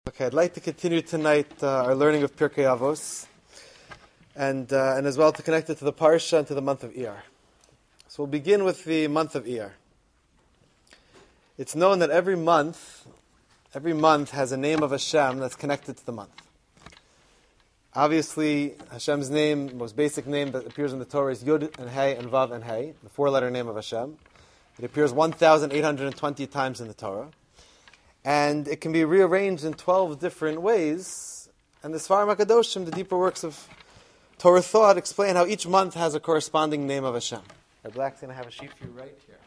Okay, I'd like to continue tonight our learning of Pirkei Avos, and as well to connect it to the Parsha and to the month of Iyar. So we'll begin with the month of Iyar. It's known that every month has a name of Hashem that's connected to the month. Obviously, Hashem's name, most basic name that appears in the Torah is Yud and Hey and Vav and Hey, the four-letter name of Hashem. It appears 1,820 times in the Torah. And it can be rearranged in 12 different ways. And the Sfarim HaKadoshim, the deeper works of Torah thought, explain how each month has a corresponding name of Hashem. Black's going to have a sheet for you right here.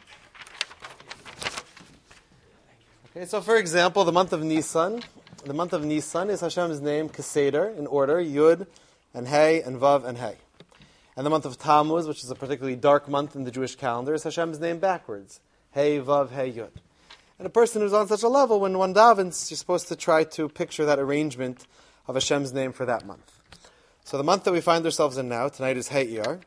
Okay, so for example, the month of Nisan is Hashem's name, Keseder, in order, Yud and Hey and Vav and Hey. And the month of Tammuz, which is a particularly dark month in the Jewish calendar, is Hashem's name backwards, Hey, Vav, Hey, Yud. And a person who's on such a level, when one davens, you're supposed to try to picture that arrangement of Hashem's name for that month. So the month that we find ourselves in now, tonight is Hey Iyar.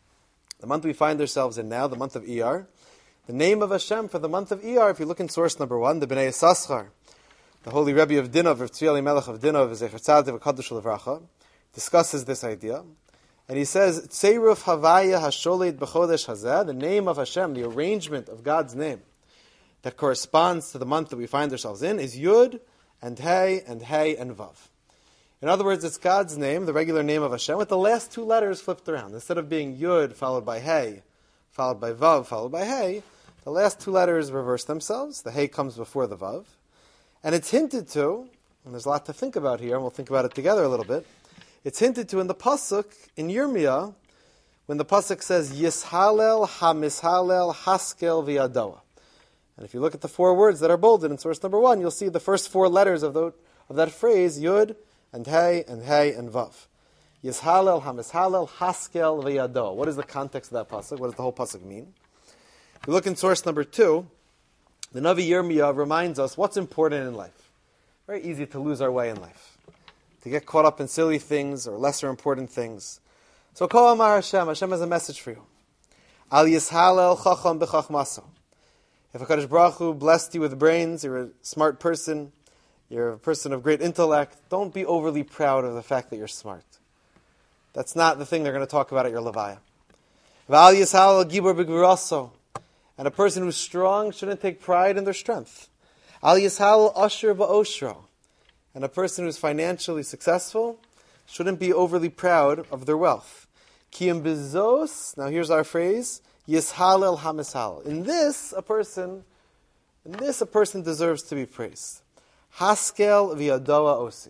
The month we find ourselves in now, the month of Iyar. The name of Hashem for the month of Iyar, if you look in source number 1, the Bnei Yissaschar, the holy Rebbe of Dinov, Rav Tzvi Elimelech of Dinov, Zecher Tzadik V'Kadosh L'Vracha, discusses this idea. And he says, Tzeiruf Havaya Hasholit B'Chodesh Hazeh, the name of Hashem, the arrangement of God's name, that corresponds to the month that we find ourselves in, is Yud and Hey and Vav. In other words, it's God's name, the regular name of Hashem, with the last two letters flipped around. Instead of being Yud followed by Hey, followed by Vav, followed by Hey, the last two letters reverse themselves. The Hey comes before the Vav. And it's hinted to, and there's a lot to think about here, and we'll think about it together a little bit. It's hinted to in the Pasuk, in Yirmiyah, when the Pasuk says, Yishalel ha-mishalel haskel v'yadoa. And if you look at the four words that are bolded in source number 1, you'll see the first four letters of that phrase, Yud and Hey and Vav. Yishalel, HaMishalel, Haskel, V'Yado. What is the context of that pasuk? What does the whole pasuk mean? If you look in source number 2, the Navi Yirmiyah reminds us what's important in life. Very easy to lose our way in life, to get caught up in silly things or lesser important things. So Kol Amar Hashem has a message for you. Al Yishalel Chacham B'Chachmaso. If HaKadosh Baruch Hu blessed you with brains, you're a smart person, you're a person of great intellect, don't be overly proud of the fact that you're smart. That's not the thing they're going to talk about at your Levaya. V'al yishal gibor b'gvuraso. And a person who's strong shouldn't take pride in their strength. Al yishal asher ba'oshro. And a person who's financially successful shouldn't be overly proud of their wealth. Kiyam bizos, now here's our phrase, Yishalel ha-mishal. In this, a person deserves to be praised. Haskel v'yadoa osi.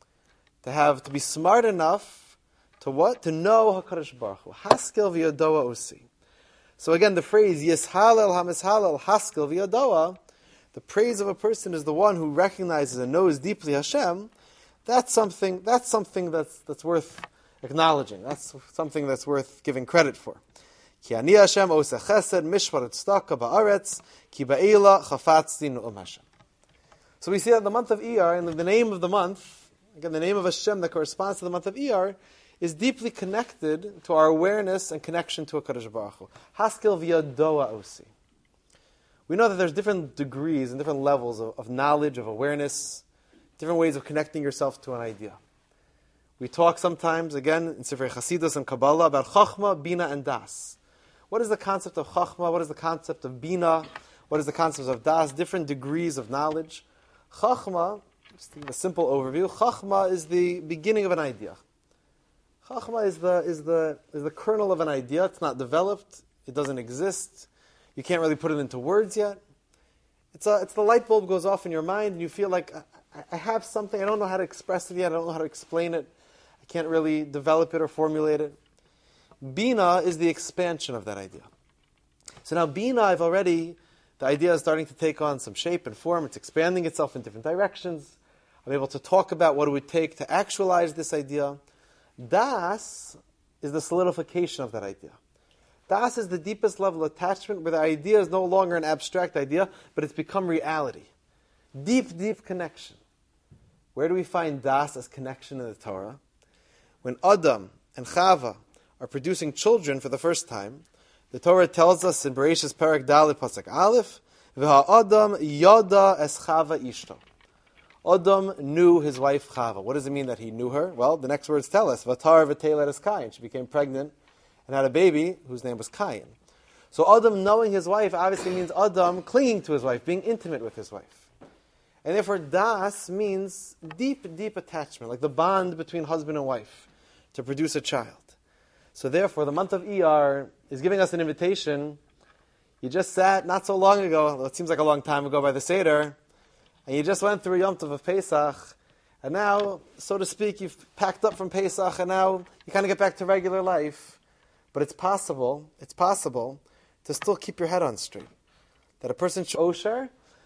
To be smart enough to what? To know HaKadosh Baruch Hu. Haskel v'yadoa osi. So again, the phrase Yishalel ha-mishal haskel v'yadoa, the praise of a person is the one who recognizes and knows deeply Hashem. That's something that's worth acknowledging. That's something that's worth giving credit for. Ki ani Hashem oseh chesed mishvar tzedakah ba'aretz ki ba'ila chafatzti nu'um Hashem. So we see that the month of Iyar, and the name of the month, again the name of Hashem that corresponds to the month of Iyar, is deeply connected to our awareness and connection to HaKadosh Baruch Hu. Haskel v'yadoa osi. We know that there's different degrees and different levels of knowledge, of awareness, different ways of connecting yourself to an idea. We talk sometimes, again, in Sefer Chasidus and Kabbalah, about Chachma, Bina, and Das. What is the concept of Chachma? What is the concept of Bina? What is the concept of Das? Different degrees of knowledge. Chachma, just to give a simple overview, Chachma is the beginning of an idea. Chachma is the kernel of an idea. It's not developed. It doesn't exist. You can't really put it into words yet. It's the light bulb goes off in your mind and you feel like, I have something, I don't know how to express it yet, I don't know how to explain it. I can't really develop it or formulate it. Bina is the expansion of that idea. So now Bina, the idea is starting to take on some shape and form. It's expanding itself in different directions. I'm able to talk about what it would take to actualize this idea. Das is the solidification of that idea. Das is the deepest level of attachment where the idea is no longer an abstract idea, but it's become reality. Deep, deep connection. Where do we find Das as connection in the Torah? When Adam and Chava are producing children for the first time, the Torah tells us in Bereshis Perek Dalet Pasuk Aleph, V'ha'adam yada es Chava ishto. Adam knew his wife Chava. What does it mean that he knew her? Well, the next words tell us, Vatar v'teilet es Cain. She became pregnant and had a baby whose name was Cain. So Adam knowing his wife obviously means Adam clinging to his wife, being intimate with his wife. And therefore das means deep, deep attachment, like the bond between husband and wife to produce a child. So therefore the month of Iyar is giving us an invitation. You just sat not so long ago, it seems like a long time ago by the Seder, and you just went through Yom Tov of Pesach, and now, so to speak, you've packed up from Pesach, and now you kind of get back to regular life. But it's possible to still keep your head on straight. That a person should osher,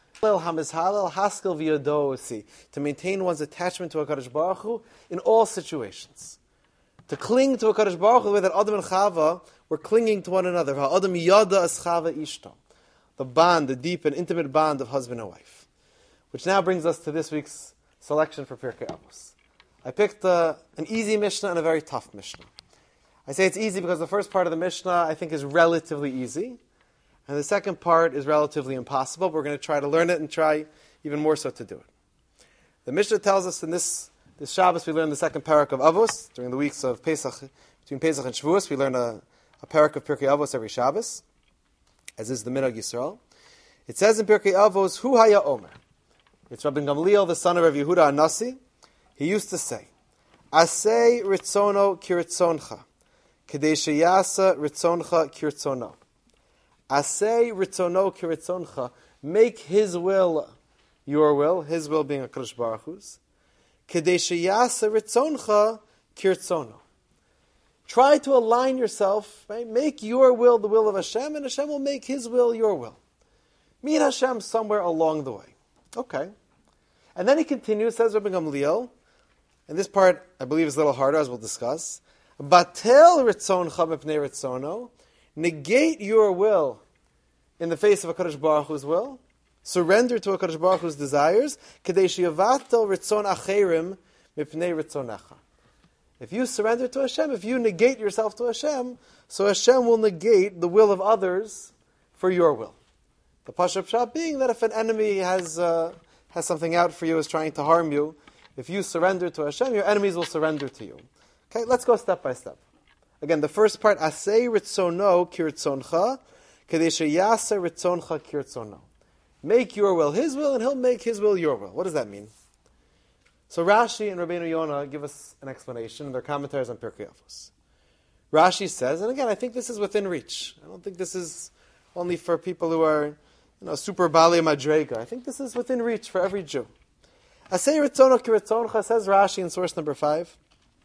to maintain one's attachment to HaKadosh Baruch Hu in all situations. To cling to HaKadosh Baruch Hu the way that Adam and Chava were clinging to one another. Adam yada as Chava ishto. The bond, the deep and intimate bond of husband and wife. Which now brings us to this week's selection for Pirkei Avos. I picked an easy Mishnah and a very tough Mishnah. I say it's easy because the first part of the Mishnah I think is relatively easy, and the second part is relatively impossible. But we're going to try to learn it and try even more so to do it. The Mishnah tells us in this Shabbos we learn the second parak of Avos. During the weeks of Pesach, between Pesach and Shavuos, we learn a parak of Pirkei Avos every Shabbos, as is the Minhag Yisrael. It says in Pirkei Avos, Hu Haya Omer. It's Rabbi Gamliel, the son of Rav Yehuda Anasi. He used to say, Asei ritzono kiritzoncha, kedei sheyasa ritzoncha kiritzono. Asei ritzono kiritzoncha, make his will your will, his will being HaKadosh Baruch Hu's. Kedei sheyasa ritzoncha kiritzono. Try to align yourself, right? Make your will the will of Hashem, and Hashem will make his will your will. Meet Hashem somewhere along the way. Okay. And then he continues, says Rabbi Gamliel, and this part I believe is a little harder, as we'll discuss. Batel ritzoncha mepnei ritzono, negate your will in the face of HaKadosh Baruch Hu's will. Surrender to HaKadosh Baruch Hu's desires. Kedei sheyavatel ritzon acherim mipnei ritzonecha. If you surrender to Hashem, if you negate yourself to Hashem, so Hashem will negate the will of others for your will. The Pashup Pshat being that if an enemy has something out for you, is trying to harm you, if you surrender to Hashem, your enemies will surrender to you. Okay, let's go step by step. Again, the first part, Asei ritzono kiritzoncha, kedei sheyasa ritzoncha kiritzono. Make your will his will, and he'll make his will your will. What does that mean? So Rashi and Rabbeinu Yonah give us an explanation in their commentaries on Pirkei Avos. Rashi says, and again, I think this is within reach. I don't think this is only for people who are, super Bali Madrega. I think this is within reach for every Jew. Asei ritzono kiritzoncha, says Rashi in source number 5,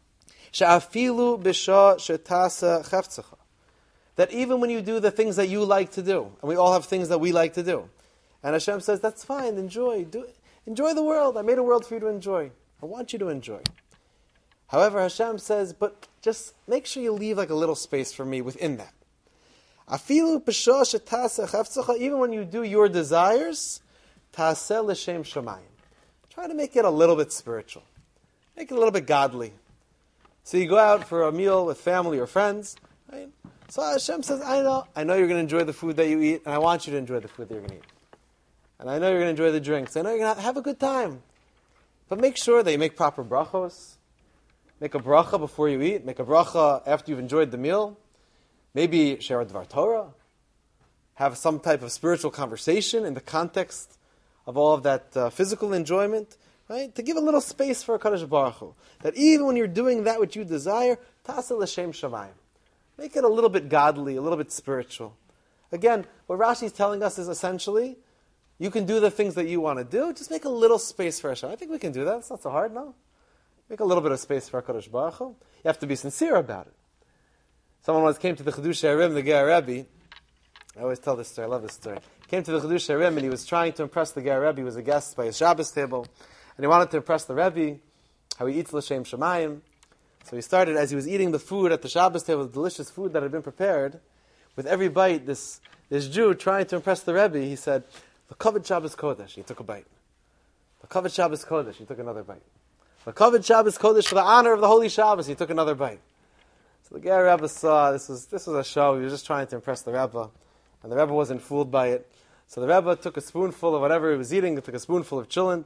she'afilu b'sha shetasa cheftzecha. That even when you do the things that you like to do, and we all have things that we like to do, and Hashem says, that's fine, enjoy the world. I made a world for you to enjoy. I want you to enjoy. However, Hashem says, but just make sure you leave like a little space for me within that. Afilu b'sha shetasa cheftzecha, even when you do your desires, taseh l'shem shamayim. Try to make it a little bit spiritual. Make it a little bit godly. So you go out for a meal with family or friends, right? So Hashem says, I know you're going to enjoy the food that you eat, and I want you to enjoy the food that you're going to eat. And I know you're going to enjoy the drinks. I know you're going to have a good time. But make sure that you make proper brachos. Make a bracha before you eat. Make a bracha after you've enjoyed the meal. Maybe share a Dvar Torah. Have some type of spiritual conversation in the context of all of that physical enjoyment. Right? To give a little space for HaKadosh Baruch Hu. That even when you're doing that which you desire, taseh l'shem shamayim. Make it a little bit godly, a little bit spiritual. Again, what Rashi is telling us is essentially, you can do the things that you want to do, just make a little space for Hashem. I think we can do that. It's not so hard, no? Make a little bit of space for HaKadosh Baruch Hu. You have to be sincere about it. Someone once came to the Chiddushei HaRim, the Ger Rebbe. I always tell this story, I love this story. Came to the Chiddushei HaRim, and he was trying to impress the Ger Rebbe. He was a guest by his Shabbos table, and he wanted to impress the Rebbe, how he eats l'shem shamayim. So he started, as he was eating the food at the Shabbos table, the delicious food that had been prepared, with every bite, this Jew trying to impress the Rebbe, he said, the Kavod Shabbos Kodesh, he took a bite. The Kavod Shabbos Kodesh, he took another bite. The Kavod Shabbos Kodesh, for the honor of the Holy Shabbos, he took another bite. So the Ger Rebbe saw, this was a show, he was just trying to impress the Rebbe, and the Rebbe wasn't fooled by it. So the Rebbe took a spoonful of whatever he was eating, he took a spoonful of chillent,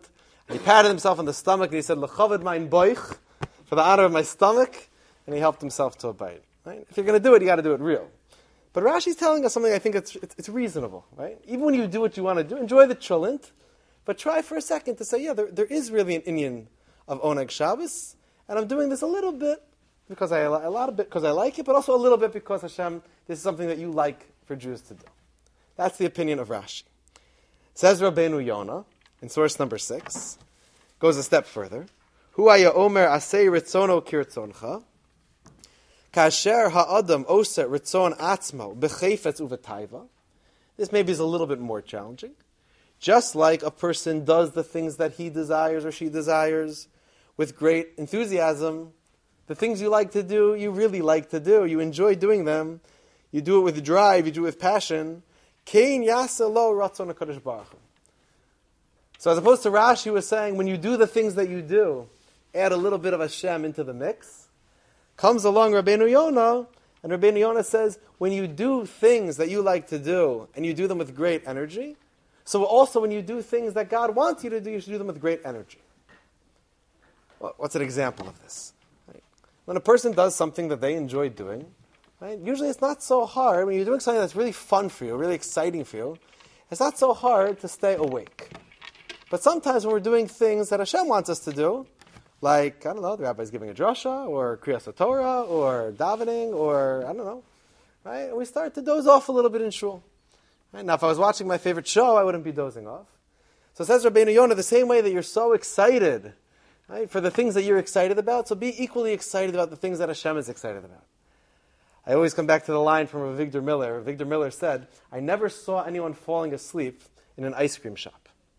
And he patted himself on the stomach and he said, L'chaved mein boich, for the honor of my stomach, and he helped himself to a bite. Right? If you're going to do it, you got to do it real. But Rashi's telling us something I think it's reasonable. Right? Even when you do what you want to do, enjoy the cholent, but try for a second to say, yeah, there is really an inyan of Oneg Shabbos, and I'm doing this a little bit because I like it, but also a little bit because Hashem, this is something that you like for Jews to do. That's the opinion of Rashi. Says Rabbeinu Yonah, in source number 6, goes a step further. Hu haya omer asei ritzono kirtzoncha, kasher ha'adam oser ritzon atzmo b'chefetz uvetaiva. This maybe is a little bit more challenging. Just like a person does the things that he desires or she desires with great enthusiasm, the things you like to do, you really like to do, you enjoy doing them, you do it with drive, you do it with passion. Kein yasa lo ratzon HaKadosh Baruch Hu. So as opposed to Rashi was saying, when you do the things that you do, add a little bit of Hashem into the mix. Comes along Rabbeinu Yonah, and Rabbeinu Yonah says, when you do things that you like to do, and you do them with great energy, so also when you do things that God wants you to do, you should do them with great energy. Well, what's an example of this? Right? When a person does something that they enjoy doing, right, usually it's not so hard. When you're doing something that's really fun for you, really exciting for you, it's not so hard to stay awake. But sometimes when we're doing things that Hashem wants us to do, like, I don't know, the rabbi's giving a drasha, or Kriyas Torah, or davening, or, I don't know, right? We start to doze off a little bit in shul. Right? Now, if I was watching my favorite show, I wouldn't be dozing off. So it says Rabbeinu Yonah, the same way that you're so excited, right, for the things that you're excited about, so be equally excited about the things that Hashem is excited about. I always come back to the line from Avigdor Miller. Avigdor Miller said, I never saw anyone falling asleep in an ice cream shop.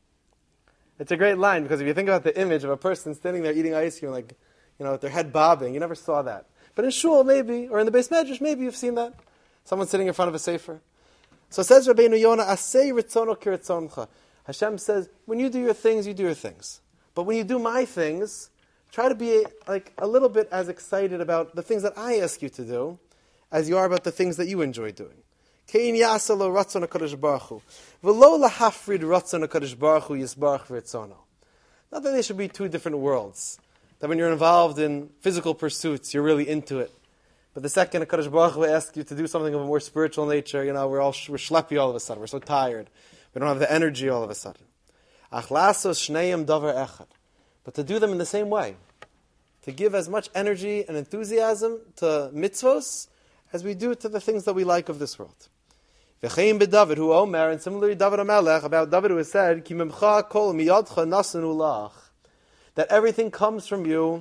It's a great line, because if you think about the image of a person standing there eating ice cream, like, with their head bobbing, you never saw that. But in shul, maybe, or in the Beis Medrash, maybe you've seen that. Someone sitting in front of a sefer. So says Rabbeinu Yonah, Asei ritzono kiritzoncha. Hashem says, when you do your things, you do your things. But when you do my things, try to be like a little bit as excited about the things that I ask you to do as you are about the things that you enjoy doing. Kein yasa lo ratzon HaKadosh Baruch Hu. V'lo lahafrid ratzon HaKadosh Baruch Hu yisbarach v'ritzono. Not that they should be two different worlds. That when you're involved in physical pursuits, you're really into it. But the second HaKadosh Baruch Hu asks you to do something of a more spiritual nature, we're schleppy all of a sudden. We're so tired. We don't have the energy all of a sudden. Ach lasos shneim davar echad. But to do them in the same way. To give as much energy and enthusiasm to mitzvos as we do to the things that we like of this world. V'chein b'David hu omer, and similarly David HaMelech, about David who has said, Ki memcha kol miyadcha nasanu lach, that everything comes from you,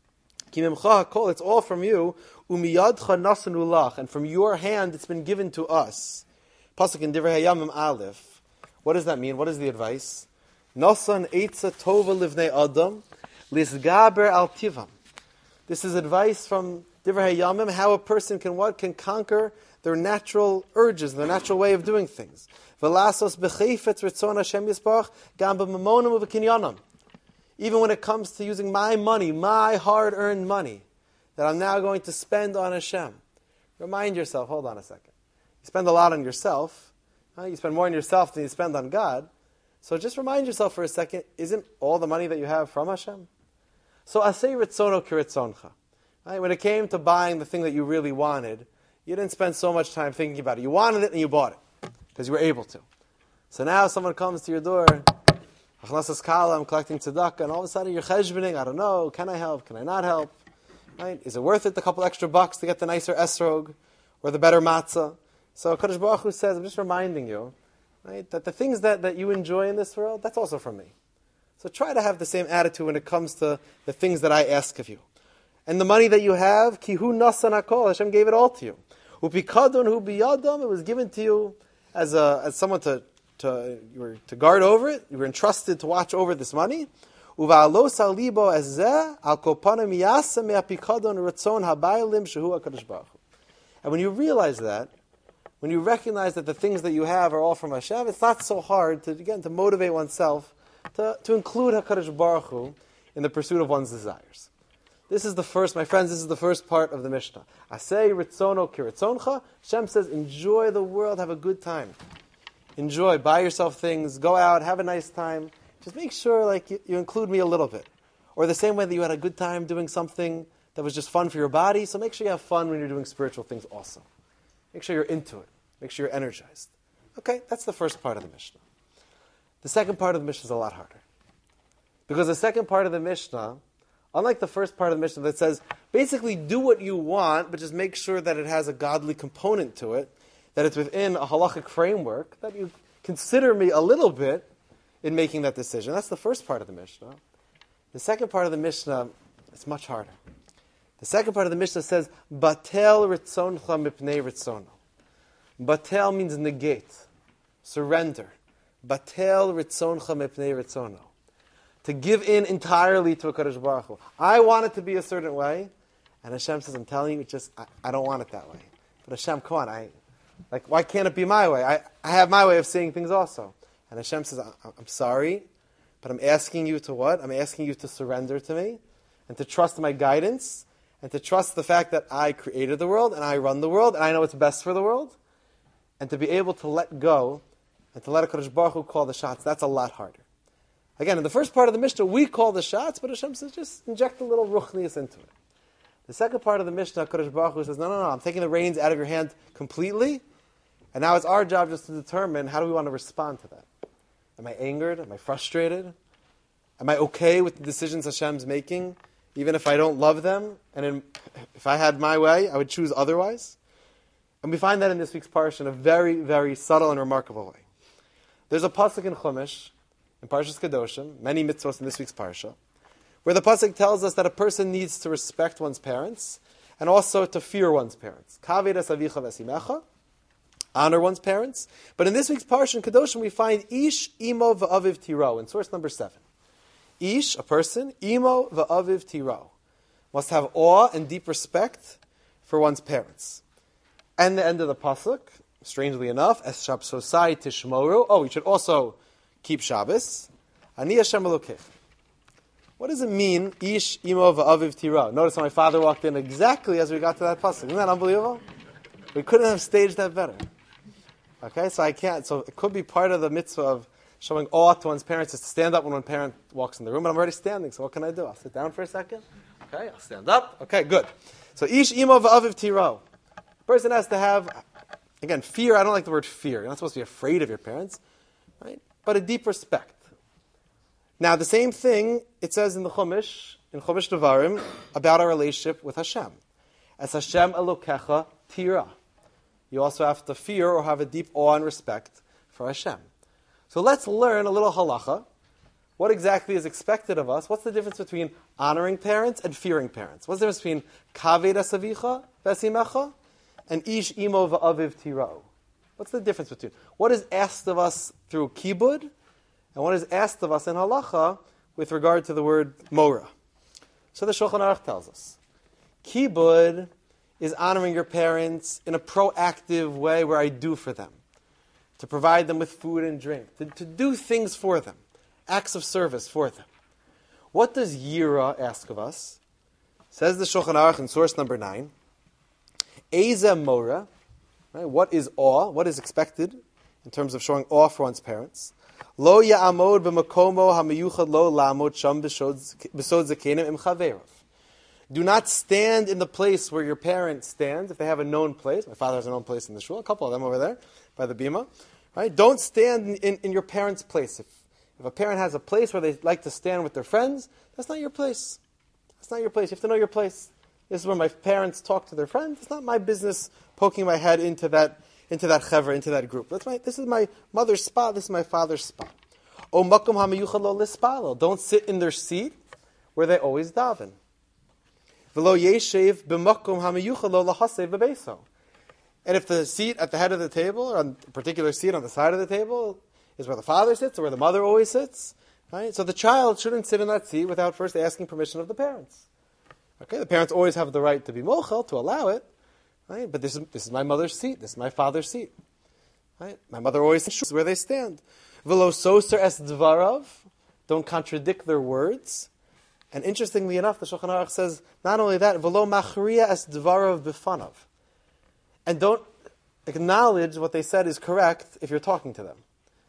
Ki memcha kol, it's all from you, umiyadcha nasanu lach, and from your hand it's been given to us. Pasuk in Divrei Hayamim Aleph. What does that mean? What is the advice? Nasan eitza tova livnei adam, lisgaber al tivam. This is advice from Divrei Hayamim, how a person can conquer their natural urges, their natural way of doing things. V'lasos b'chefetz ritzon Hashem yisbarach gam b'mamonim u'v'kinyanim. Even when it comes to using my money, my hard-earned money, that I'm now going to spend on Hashem. Remind yourself, hold on a second. You spend a lot on yourself. You spend more on yourself than you spend on God. So just remind yourself for a second, isn't all the money that you have from Hashem? So asei ritzono kiritzoncha. Right? When it came to buying the thing that you really wanted, you didn't spend so much time thinking about it. You wanted it and you bought it because you were able to. So now someone comes to your door, Achnasas Kala, I'm collecting tzedakah, and all of a sudden you're cheshbening, I don't know, can I help, can I not help? Right? Is it worth it, a couple extra bucks to get the nicer esrog or the better matzah? So Kadosh Baruch Hu says, I'm just reminding you, right, that the things that you enjoy in this world, that's also from me. So try to have the same attitude when it comes to the things that I ask of you. And the money that you have, kihu nasan hakol, Hashem gave it all to you. Upikadon hu biyadam, it was given to you as someone to guard over it. You were entrusted to watch over this money. Uva'alos al libo ezeh al kopanim yasa me'apikadon ratzon habaylim shehu HaKadosh Baruch Hu. And when you realize that, when you recognize that the things that you have are all from Hashem, it's not so hard to motivate oneself to include HaKadosh Baruch Hu in the pursuit of one's desires. This is the first part of the Mishnah. Asei ritzono kiritzoncha. Hashem says, enjoy the world, have a good time. Enjoy, buy yourself things, go out, have a nice time. just make sure like you include me a little bit. Or the same way that you had a good time doing something that was just fun for your body, so make sure you have fun when you're doing spiritual things also. Make sure you're into it. Make sure you're energized. Okay, that's the first part of the Mishnah. The second part of the Mishnah is a lot harder. Because the second part of the Mishnah, unlike the first part of the Mishnah that says, basically do what you want, but just make sure that it has a godly component to it, that it's within a halachic framework, that you consider me a little bit in making that decision. That's the first part of the Mishnah. The second part of the Mishnah, it's much harder. The second part of the Mishnah says, Batel ritzoncha mipnei ritzono. Batel means negate, surrender. Batel ritzoncha mipnei ritzono. To give in entirely to a Kadosh Baruch Hu. I want it to be a certain way, and Hashem says, I'm telling you, I don't want it that way. But Hashem, come on, why can't it be my way? I have my way of seeing things also. And Hashem says, I'm sorry, but I'm asking you to what? I'm asking you to surrender to me, and to trust my guidance, and to trust the fact that I created the world, and I run the world, and I know what's best for the world, and to be able to let go, and to let a Kadosh Baruch Hu call the shots, that's a lot harder. Again, in the first part of the Mishnah, we call the shots, but Hashem says, just inject a little ruchnius into it. The second part of the Mishnah, Kadosh Baruch Hu says, no, I'm taking the reins out of your hand completely, and now it's our job just to determine how do we want to respond to that. Am I angered? Am I frustrated? Am I okay with the decisions Hashem's making, even if I don't love them? And if I had my way, I would choose otherwise? And we find that in this week's parsha in a very, very subtle and remarkable way. There's a pasuk in Chumash, in Parshas Kedoshim, many mitzvos in this week's parsha, where the pasuk tells us that a person needs to respect one's parents and also to fear one's parents. Kaved es avicha v'esimecha, honor one's parents. But in this week's parsha in Kedoshim, we find ish imo v'aviv tiro in source number 7. Ish, a person, imo v'aviv tiro, must have awe and deep respect for one's parents. And the end of the pasuk, strangely enough, es shabsosai tishmoru. Oh, you should also keep Shabbos. Ani Hashem Elokech. What does it mean, ish imo v'aviv tiro? Notice how my father walked in exactly as we got to that pasuk. Isn't that unbelievable? We couldn't have staged that better. Okay, so I can't. So it could be part of the mitzvah of showing awe to one's parents is to stand up when one parent walks in the room, but I'm already standing, so what can I do? I'll sit down for a second. Okay, I'll stand up. Okay, good. So ish imo v'aviv tiro. Person has to have, again, fear. I don't like the word fear. You're not supposed to be afraid of your parents, right? But a deep respect. Now, the same thing it says in the Chumash, in Chumash Devarim, about our relationship with Hashem. As Hashem Elokecha tira. You also have to fear or have a deep awe and respect for Hashem. So let's learn a little halacha. What exactly is expected of us? What's the difference between honoring parents and fearing parents? What's the difference between kaved asavicha v'esimecha and ish imo v'aviv tiro? What's the difference between what is asked of us through kibud and what is asked of us in halacha with regard to the word mora? So the Shulchan Aruch tells us, kibud is honoring your parents in a proactive way where I do for them, to provide them with food and drink, to do things for them, acts of service for them. What does yira ask of us? Says the Shulchan Aruch in source number 9, Eza mora, right? What is awe? What is expected in terms of showing awe for one's parents? Lo ya'amod b'makomo hamiyuchad lo la'amod sham b'sod zakenim im chaverov. Do not stand in the place where your parent stands, if they have a known place. My father has a known place in the shul, a couple of them over there, by the bima. Right? Don't stand in your parent's place. If a parent has a place where they like to stand with their friends, that's not your place. That's not your place. You have to know your place. This is where my parents talk to their friends. It's not my business poking my head into that chevra, into that group. This is my mother's spot. This is my father's spot. O makom hamiyuchad lo lispalo. Don't sit in their seat where they always daven. V'lo yeshev b'makom hamiyuchad lo lahasev b'beiso. And if the seat at the head of the table, or on a particular seat on the side of the table, is where the father sits or where the mother always sits, right? So the child shouldn't sit in that seat without first asking permission of the parents. Okay, the parents always have the right to be mochel, to allow it, right? But this is my mother's seat. This is my father's seat, right? My mother always chooses where they stand. V'lo soser es dvarav. Don't contradict their words. And interestingly enough, the Shulchan Aruch says not only that, v'lo machriya es dvarav b'fanav. And don't acknowledge what they said is correct if you're talking to them.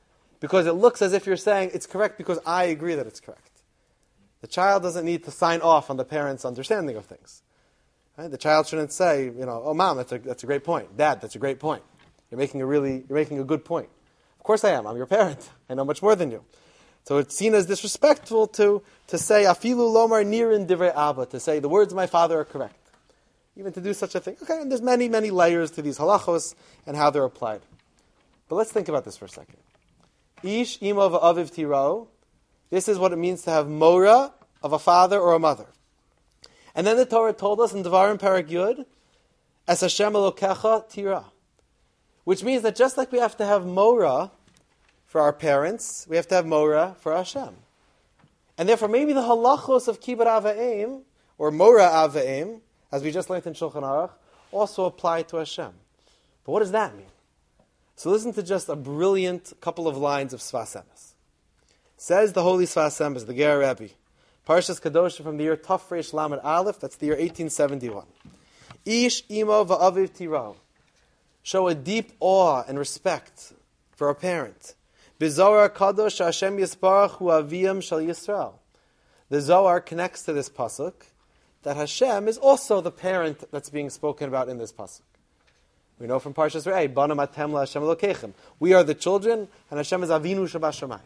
because it looks as if you're saying it's correct because I agree that it's correct. The child doesn't need to sign off on the parent's understanding of things. Right? The child shouldn't say, oh, Mom, that's a great point. Dad, that's a great point. You're making a good point. Of course I am. I'm your parent. I know much more than you. So it's seen as disrespectful to say, afilu lomar nirin divrei abba, to say the words of my father are correct. Even to do such a thing. Okay, and there's many, many layers to these halachos and how they're applied. But let's think about this for a second. Ish imo v'aviv tiro. This is what it means to have mora of a father or a mother. And then the Torah told us in Devarim Parak Yud, Es Hashem Elokecha Tira. Which means that just like we have to have mora for our parents, we have to have mora for Hashem. And therefore maybe the halachos of kibbut avayim, or mora avayim, as we just learned in Shulchan Aruch, also apply to Hashem. But what does that mean? So listen to just a brilliant couple of lines of Sfas Emes. Says the holy Sfas Emes, the Ger Rebbe, Parshas Kadosh from the year Tafresh Lamed Aleph, that's the year 1871. Ish imo va'aviv tiro. Show a deep awe and respect for a parent. B'Zohar Kadosh Hashem Yisbarach hu aviyam shel Yisrael. The Zohar connects to this pasuk that Hashem is also the parent that's being spoken about in this pasuk. We know from Parshas Re'eh, Banam atem la Hashem Elokechem. We are the children, and Hashem is Avinu Shabashamayim.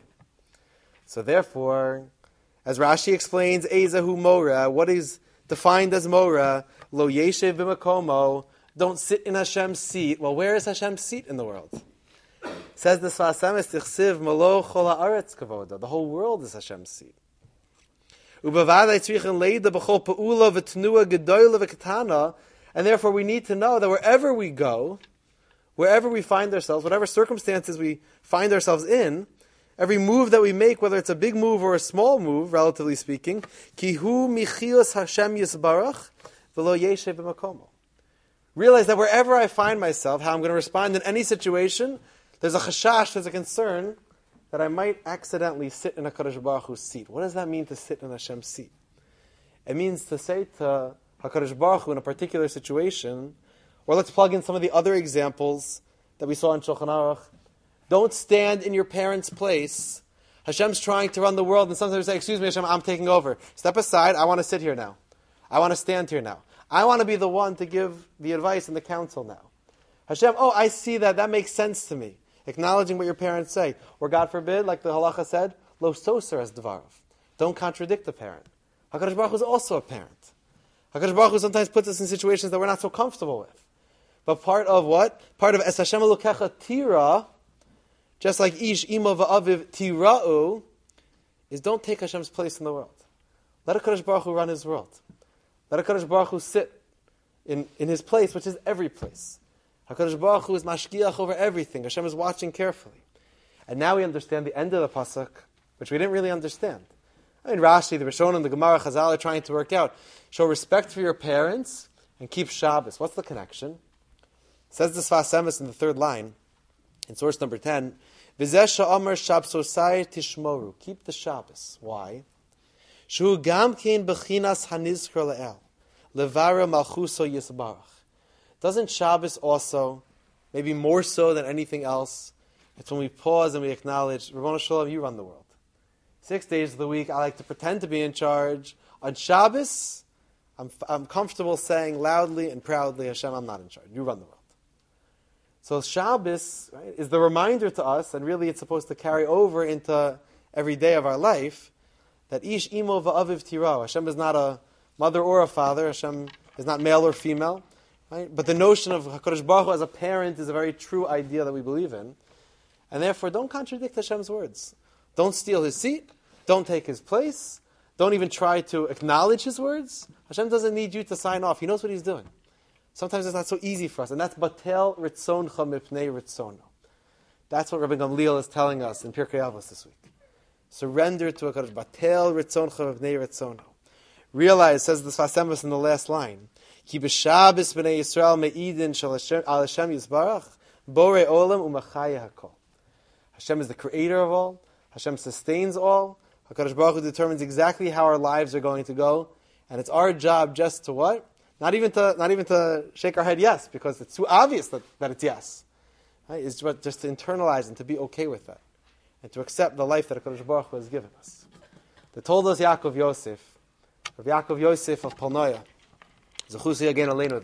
So therefore, as Rashi explains, Ezahu Mora, what is defined as Mora? Lo yeshev b'makomo, don't sit in Hashem's seat. Well, where is Hashem's seat in the world? Says the Sfas Emes, Tichsiv malo chol haaretz kavoda. The whole world is Hashem's seat. Ubavadai tzrichen leida b'chol pa'ula v'tnua gedoyla v'ketana, and therefore we need to know that wherever we go, wherever we find ourselves, whatever circumstances we find ourselves in, every move that we make, whether it's a big move or a small move, relatively speaking, Kihu michios Hashem yisbarach v'lo yeshev b'makomo. Realize that wherever I find myself, how I'm going to respond in any situation, there's a chashash, there's a concern that I might accidentally sit in a HaKadosh Baruch Hu's seat. What does that mean to sit in Hashem's seat? It means to say to HaKadosh Baruch Hu in a particular situation, or let's plug in some of the other examples that we saw in Shulchan Aruch. Don't stand in your parents' place. Hashem's trying to run the world, and sometimes we say, excuse me, Hashem, I'm taking over. Step aside, I want to sit here now. I want to stand here now. I want to be the one to give the advice and the counsel now. Hashem, I see that. That makes sense to me. Acknowledging what your parents say. Or God forbid, like the halacha said, lo soser as dvarav. Don't contradict the parent. HaKadosh Baruch Hu is also a parent. HaKadosh Baruch Hu sometimes puts us in situations that we're not so comfortable with. But part of what? Part of Es Hashem Elokecha Tira, just like Ish Imo Va'aviv Tira'u, is don't take Hashem's place in the world. Let HaKadosh Baruch Hu run His world. Let HaKadosh Baruch Hu sit in His place, which is every place. HaKadosh Baruch Hu is mashgiach over everything. Hashem is watching carefully. And now we understand the end of the pasuk, which we didn't really understand. I mean, Rashi, the Rishonim, the Gemara, Chazal are trying to work out. Show respect for your parents and keep Shabbos. What's the connection? It says the Sfas Emes in the third line, in source number 10, V'zeh she'omer Shabsosai tishmoru. Keep the Shabbos. Why? Shu gam kein bechinas hanizkar le'el. Levara malchuso yisbarach. Doesn't Shabbos also, maybe more so than anything else, it's when we pause and we acknowledge, Rabbanu Shalom, you run the world. 6 days of the week, I like to pretend to be in charge. On Shabbos, I'm comfortable saying loudly and proudly, Hashem, I'm not in charge. You run the world. So Shabbos, right, is the reminder to us, and really it's supposed to carry over into every day of our life, that Ish Imo Va'aviv Tiro. Hashem is not a mother or a father. Hashem is not male or female. Right? But the notion of HaKadosh Baruch Hu as a parent is a very true idea that we believe in. And therefore, don't contradict Hashem's words. Don't steal His seat. Don't take His place. Don't even try to acknowledge His words. Hashem doesn't need you to sign off. He knows what He's doing. Sometimes it's not so easy for us. And that's Batel Ritzoncha Mipnei Ritzono. That's what Rabbi Gamliel is telling us in Pirkei Avos this week. Surrender to HaKadosh. Batel Ritzoncha Mipnei Ritzono. Realize, says the Sfas Emes in the last line, Ki b'Shabbos b'nei Yisrael me'idin shel al Hashem Yisbarach, borei olam u'machaya hakol. Hashem is the creator of all. Hashem sustains all. HaKadosh Baruch Hu determines exactly how our lives are going to go. And it's our job just to what? Not even to shake our head yes, because it's too obvious that it's yes. Right? It's just to internalize and to be okay with that. and to accept the life that HaKadosh Baruch Hu has given us. They told us Yaakov Yosef, of Yaakov Yosef of Polnoya, Zechusi again Aleinu,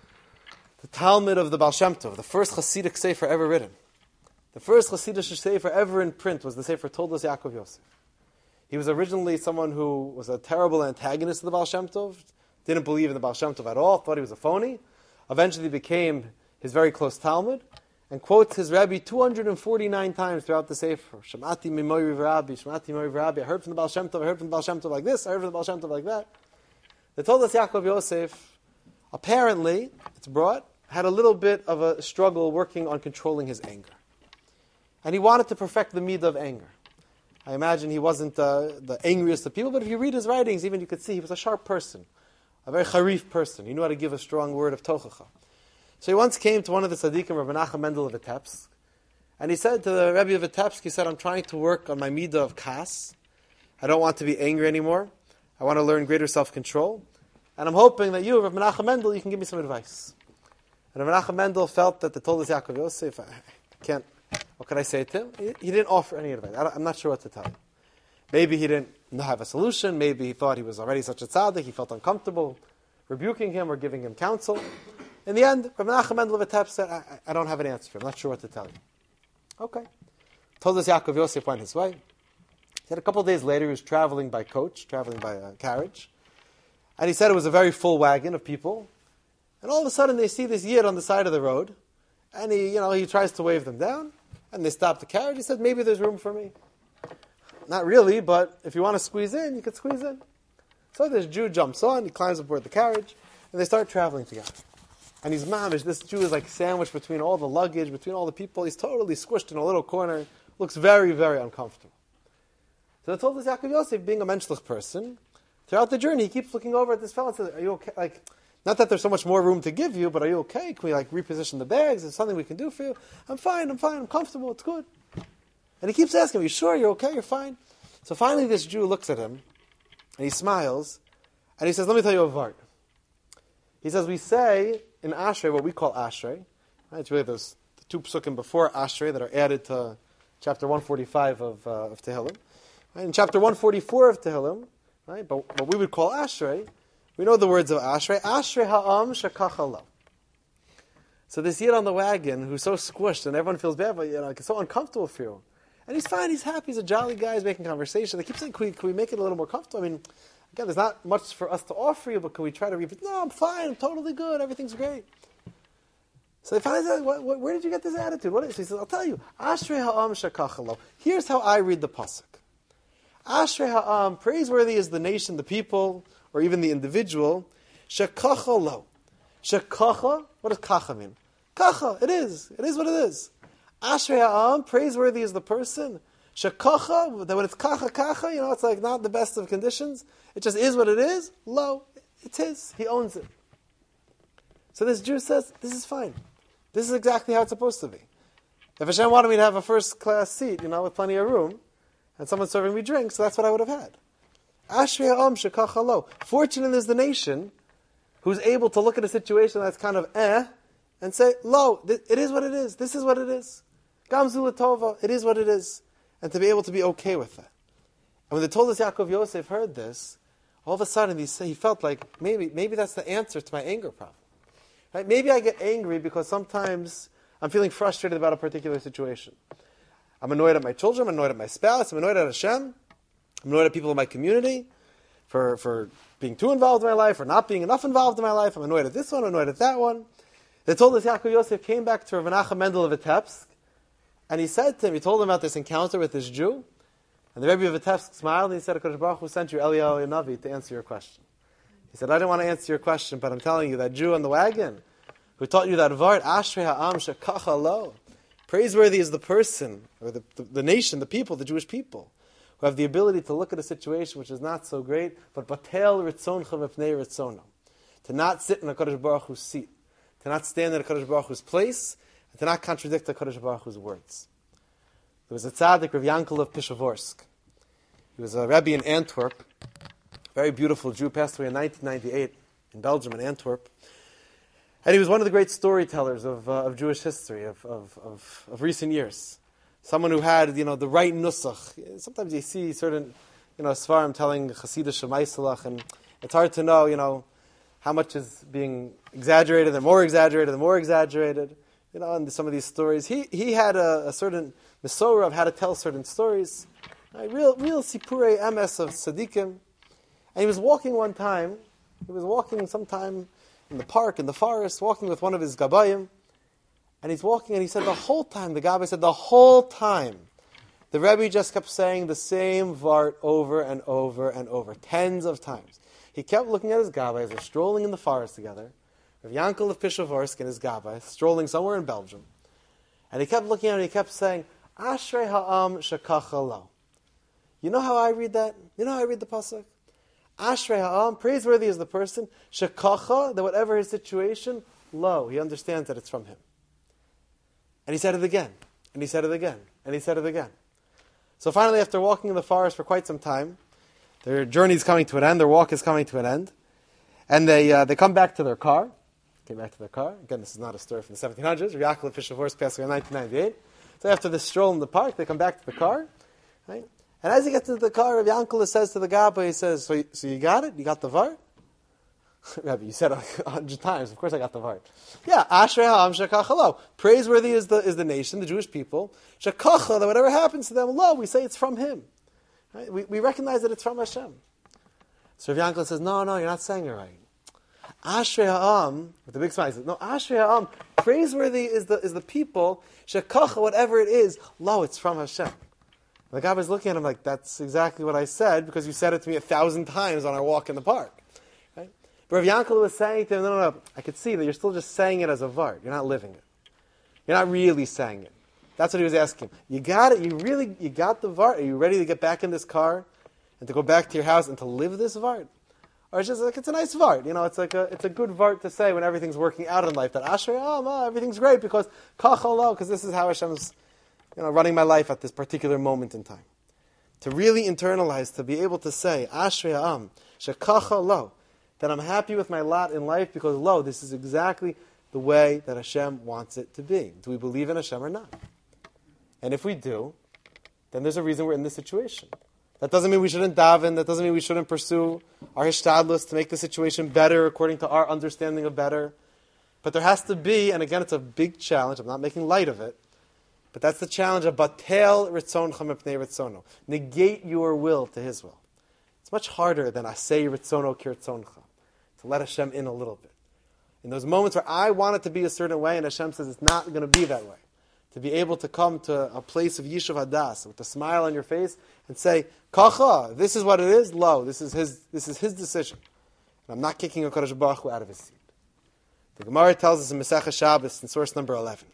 the Talmud of the Baal Shem Tov, the first Hasidic sefer ever written. The first Hasidic sefer ever in print was the sefer Toldos Yaakov Yosef. He was originally someone who was a terrible antagonist of the Baal Shem Tov, didn't believe in the Baal Shem Tov at all, thought he was a phony, eventually became his very close Talmud, and quotes his Rebbe 249 times throughout the Sefer. Shemati mimoy Rabbi, Shemati mimoy Rabbi. I heard from the Baal Shem Tov, I heard from the Baal Shem Tov like this, I heard from the Baal Shem Tov like that. They told us Yaakov Yosef, apparently, it's brought, had a little bit of a struggle working on controlling his anger. And he wanted to perfect the midah of anger. I imagine he wasn't the angriest of people, but if you read his writings, even you could see he was a sharp person, a very charif person. He knew how to give a strong word of tochacha. So he once came to one of the tzaddikim, Rabbi Menachem Mendel of Vitebsk, and he said to the Rebbe of Vitebsk, he said, I'm trying to work on my midah of kas. I don't want to be angry anymore. I want to learn greater self-control. And I'm hoping that you, Rabbi Menachem Mendel, you can give me some advice. And Rabbi Menachem Mendel felt that the Toldos Yaakov Yosef, I can't, what could I say to him? He didn't offer any advice. I'm not sure what to tell him. Maybe he didn't have a solution. Maybe he thought he was already such a tzaddik. He felt uncomfortable rebuking him or giving him counsel. In the end, Rabbi Menachem Mendel of Vitebsk said, I don't have an answer for him. I'm not sure what to tell you. Okay. Toldos Yaakov Yosef went his way. He said a couple of days later, he was traveling by coach, traveling by a carriage. And he said it was a very full wagon of people. And all of a sudden, they see this yid on the side of the road. And he tries to wave them down. And they stop the carriage. He said, maybe there's room for me. Not really, but if you want to squeeze in, you could squeeze in. So this Jew jumps on, he climbs aboard the carriage, and they start traveling together. And he's mamish, this Jew is like sandwiched between all the luggage, between all the people. He's totally squished in a little corner. Looks very, very uncomfortable. So they told us Yaakov Yosef, being a menschlich person, throughout the journey, he keeps looking over at this fellow and says, are you okay? Like, not that there's so much more room to give you, but are you okay? Can we reposition the bags? Is there something we can do for you? I'm fine, I'm comfortable, it's good. And he keeps asking, are you sure? You're okay? You're fine? So finally this Jew looks at him, and he smiles, and he says, let me tell you a vart. He says, we say in Ashrei, what we call Ashrei, right? It's really those the two psukim before Ashrei that are added to chapter 145 of Tehillim. Right? In chapter 144 of Tehillim, right? But what we would call Ashrei, we know the words of Ashrei. Ashrei ha'am shekacha lo. So this yid on the wagon who's so squished and everyone feels bad, but it's so uncomfortable for you. And he's fine, he's happy, he's a jolly guy, he's making conversation. They keep saying, can we make it a little more comfortable? I mean, again, there's not much for us to offer you, but can we try to repeat? No, I'm fine, I'm totally good, everything's great. So they finally say, where did you get this attitude? What is it? He says, I'll tell you. Ashrei ha'am shekacha lo. Here's how I read the pasuk. Ashrei ha'am, praiseworthy is the nation, the people, or even the individual. Shekacha lo. Shekacha, what does kacha mean? Kacha, it is. It is what it is. Ashrei ha'am, praiseworthy is the person. Shekacha, that when it's kacha, it's like not the best of conditions. It just is what it is. Lo, it's his. He owns it. So this Jew says, this is fine. This is exactly how it's supposed to be. If Hashem wanted me to have a first class seat, with plenty of room, and someone serving me drinks, so that's what I would have had. Ashrei ha'am shekacha lo. Fortunate is the nation who's able to look at a situation that's kind of and say, lo, it is what it is. This is what it is. Gamzu l'tova, it is what it is. And to be able to be okay with that. And when they told us Yaakov Yosef heard this, all of a sudden he felt like maybe that's the answer to my anger problem. Right? Maybe I get angry because sometimes I'm feeling frustrated about a particular situation. I'm annoyed at my children, I'm annoyed at my spouse, I'm annoyed at Hashem, I'm annoyed at people in my community for being too involved in my life or not being enough involved in my life. I'm annoyed at this one, I'm annoyed at that one. They told us Yaakov Yosef came back to Rav Menachem Mendel of Vitebsk, and he said to him, he told him about this encounter with this Jew, and the Rebbe of Vitebsk smiled and he said, HaKadosh Baruch Hu sent you Eliyahu Navi to answer your question. He said, I didn't want to answer your question, but I'm telling you, that Jew on the wagon who taught you that vart, Ashrei ha'am shekacha lo. Praiseworthy is the person, or the nation, the people, the Jewish people, who have the ability to look at a situation which is not so great, but batel ritzoncha v'pnei ritzono. To not sit in HaKadosh Baruch Hu's seat, to not stand in HaKadosh Baruch Hu's place, and to not contradict HaKadosh Baruch Hu's words. There was a tzaddik, Rav Yankel of Pishavorsk. He was a Rebbe in Antwerp, very beautiful Jew, passed away in 1998 in Belgium, in Antwerp. And he was one of the great storytellers of Jewish history, of recent years. someone who had, the right nusach. Sometimes you see certain, svarim telling Chasidish Shemaisalach, and it's hard to know, how much is being exaggerated and more exaggerated and more exaggerated. In some of these stories, he had a certain mesorah of how to tell certain stories, right? Real sipurei emes of tzaddikim. And he was walking one time. He was walking sometime in the park, in the forest, walking with one of his gabayim. And he's walking, and he said the whole time, the Gabbai said the whole time, the Rebbe just kept saying the same vart over and over and over, tens of times. He kept looking at his Gabbai as they're strolling in the forest together. Rav Yankel of Pishovorsk and his Gabbai, strolling somewhere in Belgium. And he kept looking at him, and he kept saying, Ashrei ha'am shekacha lo. You know how I read that? You know how I read the pasuk? Ashrei ha'am, praiseworthy is the person, shekacha, that whatever his situation, lo, he understands that it's from him. And he said it again, and he said it again, and he said it again. So finally, after walking in the forest for quite some time, their journey is coming to an end, their walk is coming to an end, and they come back to their car. Came back to their car. Again, this is not a story from the 1700s. Rav Yaakov Pishovorsk passed away in 1998. So after this stroll in the park, they come back to the car, right? And as he gets into the car, Rav Yankel says to the Gabbai, he says, so you got it? You got the vart? Rabbi, you said it like 100 times. Of course I got the vart. Yeah, Ashrei ha'am shekacha lo. Praiseworthy is the nation, the Jewish people. Shekacha, that whatever happens to them, lo, we say it's from him. Right? We recognize that it's from Hashem. So Rav Yankel says, no, you're not saying it right. Ashrei ha'am, with the big smile, he says, no, Ashrei ha'am, praiseworthy is the people, shekacha, whatever it is, lo, it's from Hashem. And the Gabbai's looking at him like, that's exactly what I said, because you said it to me 1,000 times on our walk in the park. Right? But Rav Yankel was saying to him, no, I could see that you're still just saying it as a vart. You're not living it. You're not really saying it. That's what he was asking him. You got it? You got the vart? Are you ready to get back in this car and to go back to your house and to live this vart? Or it's just like, it's a nice vart. It's a good vart to say when everything's working out in life. That Ashrei, everything's great because kachalo, because this is how Hashem's running my life at this particular moment in time. To really internalize, to be able to say, Ashrei ha'am, shekachalo, that I'm happy with my lot in life because, lo, this is exactly the way that Hashem wants it to be. Do we believe in Hashem or not? And if we do, then there's a reason we're in this situation. That doesn't mean we shouldn't daven. That doesn't mean we shouldn't pursue our hishtadlus to make the situation better according to our understanding of better. But there has to be, and again, it's a big challenge. I'm not making light of it. But that's the challenge of batel ritzoncha mipnei ritzono. Negate your will to His will. It's much harder than asay ritzono kirtzoncha. To let Hashem in a little bit. In those moments where I want it to be a certain way and Hashem says it's not going to be that way. To be able to come to a place of Yishuv Hadas with a smile on your face and say, Kacha, this is what it is, lo, this is his decision. And I'm not kicking HaKadosh Baruch Hu out of his seat. The Gemara tells us in Masechah Shabbos in source number 11.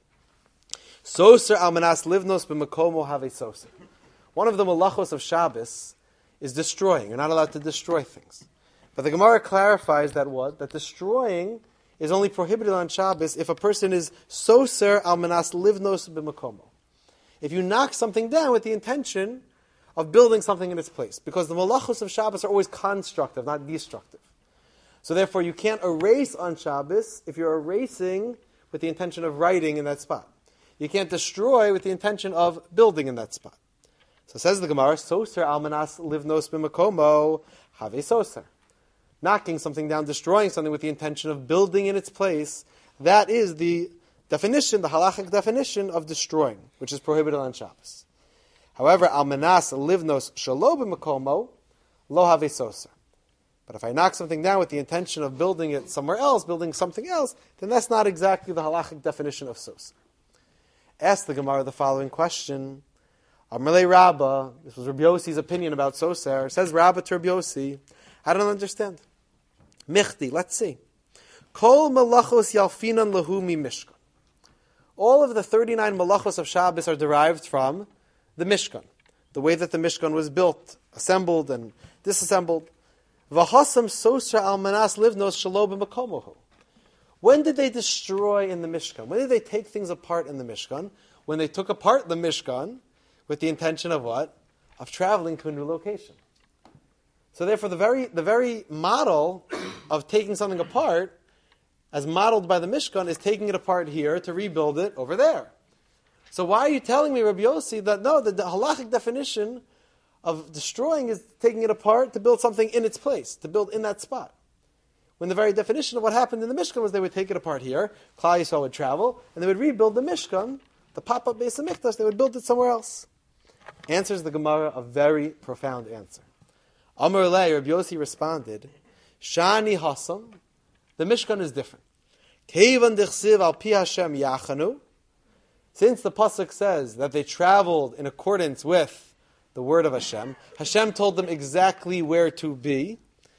Soser almanas livnos b'makomo have soser. One of the malachos of Shabbos is destroying. You're not allowed to destroy things. But the Gemara clarifies that destroying is only prohibited on Shabbos if a person is soser almanas livnos b'makomo. If you knock something down with the intention of building something in its place. Because the malachos of Shabbos are always constructive, not destructive. So therefore you can't erase on Shabbos if you're erasing with the intention of writing in that spot. You can't destroy with the intention of building in that spot. So says the Gemara, soser almanas livnos b'makomo have soser. Knocking something down, destroying something with the intention of building in its place, that is the definition, the halachic definition of destroying, which is prohibited on Shabbos. However, almanas livnos shelo b'makomo lo have soser. But if I knock something down with the intention of building it somewhere else, building something else, then that's not exactly the halachic definition of soser. Ask the Gemara the following question. Amalei Rabba, this was Rabbi Yossi's opinion about soser. Says Rabba to Rabbi Yossi, I don't understand. Michti, let's see. Kol malachos yalfinan lahu mi mishkan. All of the 39 malachos of Shabbos are derived from the Mishkan, the way that the Mishkan was built, assembled and disassembled. V'hasam soser almanas livnos shelo b'makomohu. When did they destroy in the Mishkan? When did they take things apart in the Mishkan? When they took apart the Mishkan with the intention of what? Of traveling to a new location. So therefore, the very model of taking something apart, as modeled by the Mishkan, is taking it apart here to rebuild it over there. So why are you telling me, Rabbi Yossi, that no, the halachic definition of destroying is taking it apart to build something in its place, to build in that spot? When the very definition of what happened in the Mishkan was they would take it apart here, Klal Yisrael would travel, and they would rebuild the Mishkan, the pop-up Beis HaMikdash, they would build it somewhere else. Answers the Gemara a very profound answer. Amar Lei, Rabbi Yossi responded, Shani Hasam, the Mishkan is different. Keivan dichsiv al pi Hashem yachanu, since the pasuk says that they traveled in accordance with the word of Hashem, Hashem told them exactly where to be.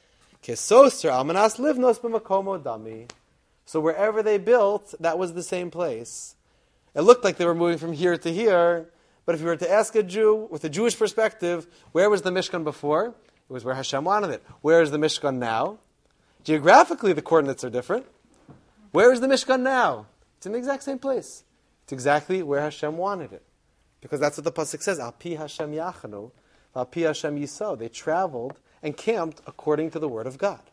Kesoser almanas livnos b'makomo dami. So wherever they built, that was the same place. It looked like they were moving from here to here, but if you were to ask a Jew with a Jewish perspective, where was the Mishkan before? It was where Hashem wanted it. Where is the Mishkan now? Geographically, the coordinates are different. Where is the Mishkan now? It's in the exact same place. It's exactly where Hashem wanted it. Because that's what the pasuk says, Al pi Hashem yachanu, Al pi Hashem yiso. They traveled and camped according to the word of God.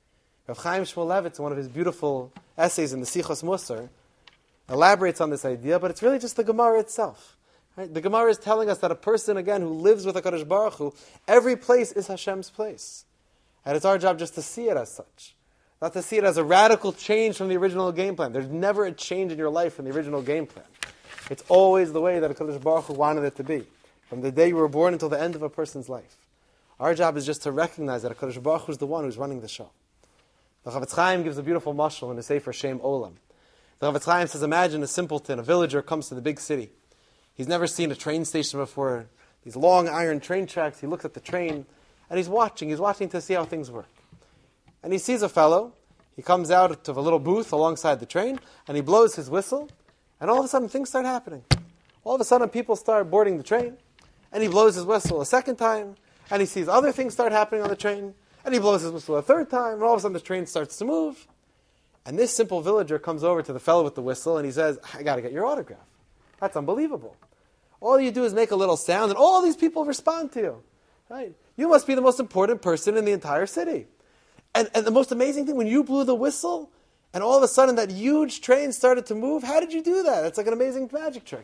Rav Chaim Shmulevitz, in one of his beautiful essays in the Sichos Musar, elaborates on this idea, but it's really just the Gemara itself. Right? The Gemara is telling us that a person, again, who lives with HaKadosh Baruch Hu, every place is Hashem's place. And it's our job just to see it as such. Not to see it as a radical change from the original game plan. There's never a change in your life from the original game plan. It's always the way that HaKadosh Baruch Hu wanted it to be, from the day you were born until the end of a person's life. Our job is just to recognize that HaKadosh Baruch Hu is the one who's running the show. The Chavetz Chaim gives a beautiful mashal in his Sefer Shem Olam. The Chavetz Chaim says, imagine a simpleton, a villager comes to the big city. He's never seen a train station before, these long iron train tracks. He looks at the train, and he's watching to see how things work. And he sees a fellow. He comes out of a little booth alongside the train, and he blows his whistle, and all of a sudden things start happening. All of a sudden people start boarding the train, and he blows his whistle a second time, and he sees other things start happening on the train, and he blows his whistle a third time, and all of a sudden the train starts to move. And this simple villager comes over to the fellow with the whistle, and he says, I got to get your autograph. That's unbelievable. All you do is make a little sound, and all these people respond to you. Right? You must be the most important person in the entire city. And the most amazing thing, when you blew the whistle, and all of a sudden that huge train started to move, how did you do that? It's like an amazing magic trick.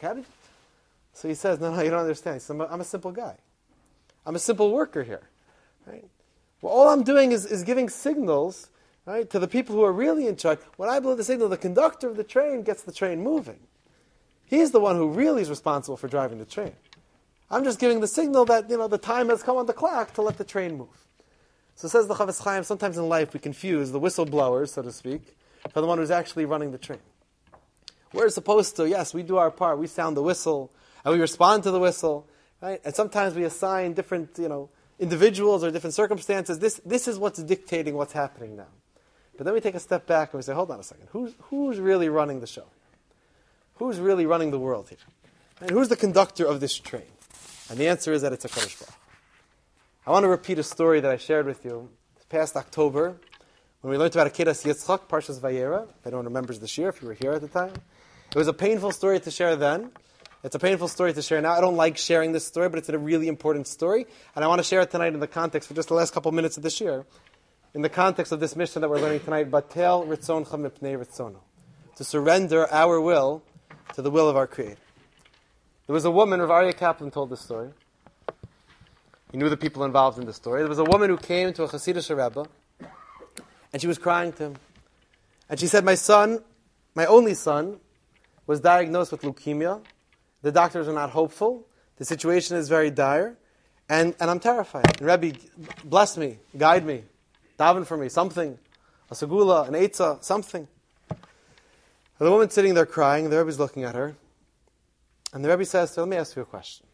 So he says, no, you don't understand. He says, I'm a simple guy. I'm a simple worker here. Right? Well, all I'm doing is giving signals, right, to the people who are really in charge. When I blow the signal, the conductor of the train gets the train moving. He's the one who really is responsible for driving the train. I'm just giving the signal that, the time has come on the clock to let the train move. So says the Chavetz Chaim, sometimes in life we confuse the whistleblowers, so to speak, for the one who's actually running the train. We're supposed to, yes, we do our part. We sound the whistle, and we respond to the whistle, right? And sometimes we assign different, individuals or different circumstances. This is what's dictating what's happening now. But then we take a step back and we say, hold on a second. Who's really running the show? Who's really running the world here? And who's the conductor of this train? And the answer is that it's HaKadosh Baruch Hu. I want to repeat a story that I shared with you this past October when we learned about Akedas Yitzchak, Parshas Vayera. If anyone remembers this year, if you were here at the time. It was a painful story to share then. It's a painful story to share now. I don't like sharing this story, but it's a really important story. And I want to share it tonight in the context, for just the last couple minutes of this year, in the context of this mission that we're learning tonight, Batel Ritzoncha Mipnei Ritzono, to surrender our will to the will of our Creator. There was a woman, Rav Aryeh Kaplan told this story. He knew the people involved in the story. There was a woman who came to a Hasidic Rebbe, and she was crying to him. And she said, my son, my only son, was diagnosed with leukemia. The doctors are not hopeful. The situation is very dire. And I'm terrified. And Rebbe, bless me, guide me, daven for me, something, a segula, an eitzah, something. And the woman's sitting there crying, and the Rebbe's looking at her. And the Rebbe says to her, let me ask you a question.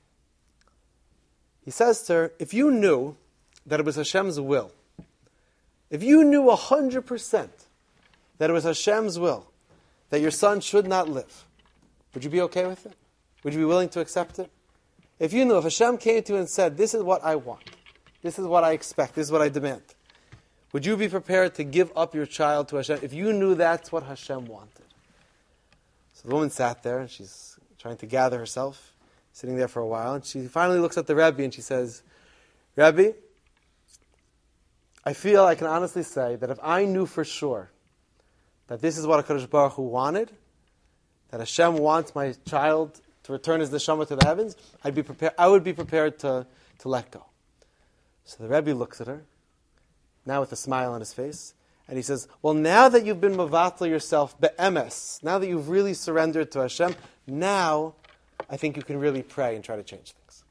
He says to her, if you knew that it was Hashem's will, if you knew 100% that it was Hashem's will that your son should not live, would you be okay with it? Would you be willing to accept it? If you knew, if Hashem came to you and said, this is what I want, this is what I expect, this is what I demand, would you be prepared to give up your child to Hashem if you knew that's what Hashem wanted? So the woman sat there, and she's trying to gather herself, sitting there for a while, and she finally looks at the Rebbe and she says, Rebbe, I feel I can honestly say that if I knew for sure that this is what HaKadosh Baruch Hu wanted, that Hashem wants my child to return his neshama to the heavens, I would be prepared to let go. So the Rebbe looks at her, now with a smile on his face, and he says, well, now that you've been mevatel yourself be'emes, now that you've really surrendered to Hashem, now I think you can really pray and try to change things.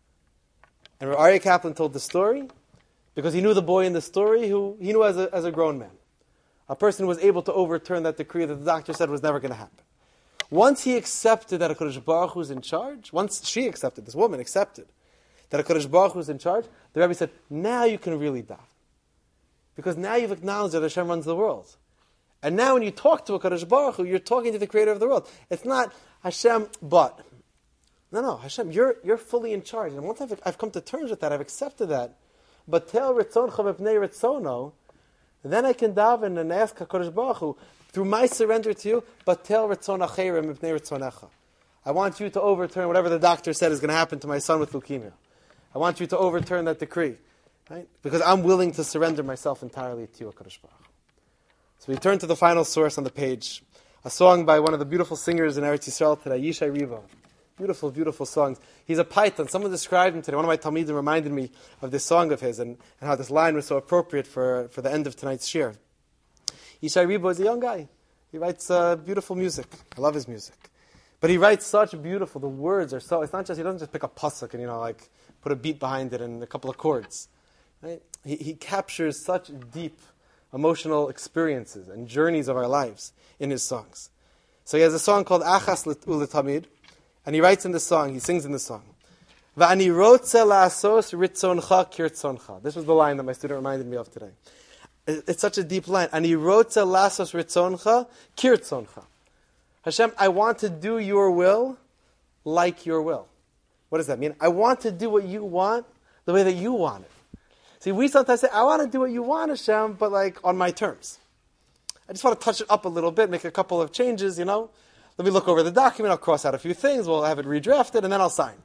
And Rav Aryeh Kaplan told the story because he knew the boy in the story who he knew as a grown man. A person who was able to overturn that decree that the doctor said was never going to happen. Once he accepted that HaKadosh Baruch Hu is in charge, once she accepted, this woman accepted that HaKadosh Baruch Hu is in charge, the Rebbe said, now you can really daven. Because now you've acknowledged that Hashem runs the world. And now when you talk to HaKadosh Baruch Hu, you're talking to the creator of the world. It's not Hashem, but. No, Hashem, you're fully in charge. And once I've come to terms with that, I've accepted that. But tel ritzoncha mepnei ritzono, then I can daven and ask HaKadosh Baruch Hu, through my surrender to you, but tel ritzon acherim mepnei ritzonecha. I want you to overturn whatever the doctor said is going to happen to my son with leukemia. I want you to overturn that decree. Right? Because I'm willing to surrender myself entirely to you, HaKadosh Baruch Hu. So we turn to the final source on the page, a song by one of the beautiful singers in Eretz Yisrael today, Yishai Ribo. Beautiful, beautiful songs. He's a Python. Someone described him today. One of my Talmidim reminded me of this song of his and how this line was so appropriate for the end of tonight's shir. Yishai Ribo is a young guy. He writes beautiful music. I love his music. But he writes such beautiful, the words are so, it's not just, he doesn't just pick a pasuk and, put a beat behind it and a couple of chords. Right? He captures such deep emotional experiences and journeys of our lives in his songs. So he has a song called Achas Uletamid, and he writes in the song, he sings in the song, Va'ani rotze la'asos ritzoncha kirtzoncha. This was the line that my student reminded me of today. It's such a deep line. Ani rotze la'asos ritzoncha kirtzoncha. Hashem, I want to do your will like your will. What does that mean? I want to do what you want the way that you want it. See, we sometimes say, I want to do what you want, Hashem, but on my terms. I just want to touch it up a little bit, make a couple of changes, Let me look over the document, I'll cross out a few things, we'll have it redrafted, and then I'll sign.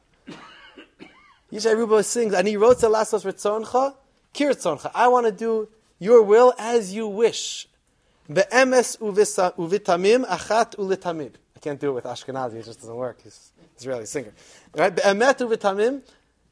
Yishai Ribo sings, Ani rotze lasos ritzoncha, kirtzoncha. I want to do your will as you wish. Be'emes uvitamim achat uletamid. I can't do it with Ashkenazi, it just doesn't work. He's an Israeli singer. Right? Be'emet uvitamim.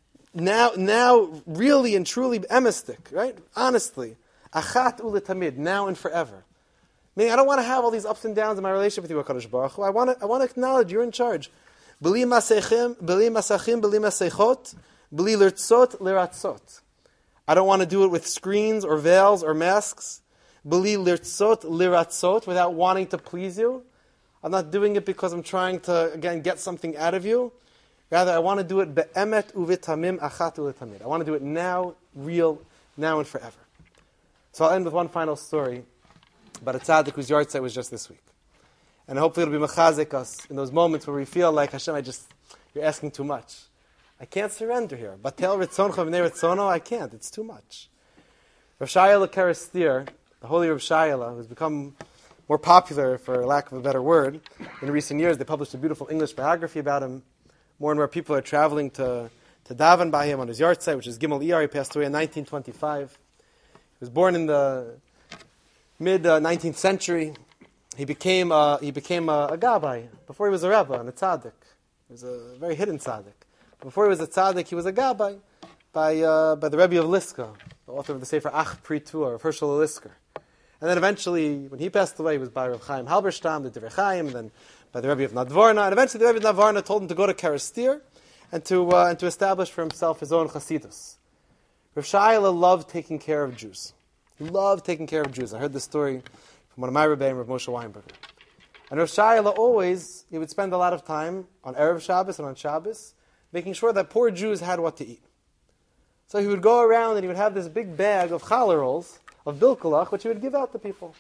Now, really and truly emestic, right? Honestly. Achat uletamid, now and forever. Meaning, I don't want to have all these ups and downs in my relationship with you, HaKadosh Baruch Hu. I want to acknowledge you're in charge. B'li masachim, b'li masechot, b'li lirtzot, liratzot. I don't want to do it with screens or veils or masks. B'li lirtzot, liratzot, without wanting to please you. I'm not doing it because I'm trying to, again, get something out of you. Rather, I want to do it be'emet uvitamim achat uletamid. I want to do it now, real, now and forever. So I'll end with one final story about a tzaddik whose yahrzeit was just this week. And hopefully it'll be mechazik us in those moments where we feel like, Hashem, you're asking too much. I can't surrender here. Batel ritzoncha v'nei ritzono, I can't. It's too much. Rav Shayla Karastir, the holy Rav Shayla, who's become more popular, for lack of a better word, in recent years. They published a beautiful English biography about him. More and more people are traveling to daven by him on his yahrzeit, which is Gimel Iyar. He passed away in 1925. He was born in the mid-19th century. He became a gabbai before he was a rabbi and a tzaddik. He was a very hidden tzaddik. Before he was a tzaddik, he was a gabbai by the Rebbe of Liska, the author of the Sefer Ach Pri Tuah, of Herschel Lisker. And then eventually, when he passed away, he was by Rav Chaim Halberstam, the Divrei Chaim, and then by the Rebbe of Nadvarna. And eventually, the Rebbe of Nadvarna told him to go to Karastir and to establish for himself his own Chasidus. Rav Shayla loved taking care of Jews. He loved taking care of Jews. I heard this story from one of my Rebbeim, Rav Moshe Weinberger. And Rav Shayla he would spend a lot of time on Erev Shabbos and on Shabbos, making sure that poor Jews had what to eat. So he would go around and he would have this big bag of challah rolls, of bilkulach, which he would give out to people.